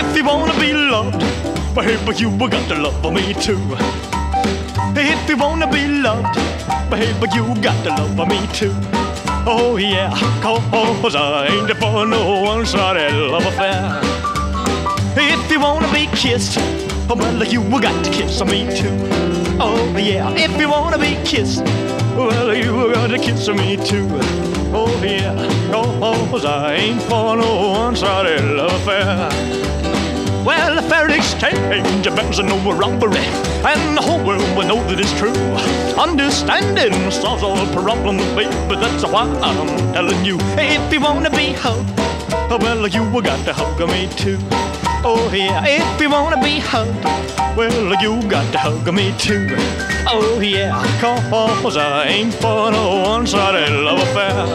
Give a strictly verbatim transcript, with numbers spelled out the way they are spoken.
If you wanna be loved, baby, you got to love me too. If you wanna be loved, baby, you got to love me too. Oh yeah, 'cause I ain't for no one-sided love affair. If you wanna be kissed, well, you got to kiss me too. Oh yeah, if you wanna be kissed, well, you got to kiss me too. Oh yeah, 'cause I ain't for no one-sided love affair. Well, a fair exchange bears no robbery, and the whole world will know that it's true. Understanding solves all problems, baby, that's why I'm telling you. If you wanna be hugged, well, you got to hug me too. Oh yeah, if you wanna be hugged, well, you got to hug me too. Oh yeah, 'cause I ain't for no one-sided love affair.